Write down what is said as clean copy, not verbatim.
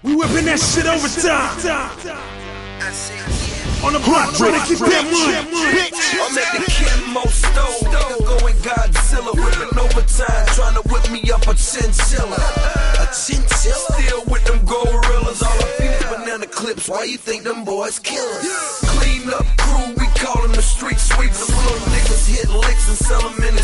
We whipping that shit overtime. On the block, trying to keep that money. I'm at the Kimmo store, nigga going Godzilla, whipping overtime, trying to whip me up a chinchilla. A chinchilla? Still with them gorillas, all up in banana clips. Why you think them boys killers? Clean up crew, we call them the street sweepers. Little niggas hit licks and sell them in the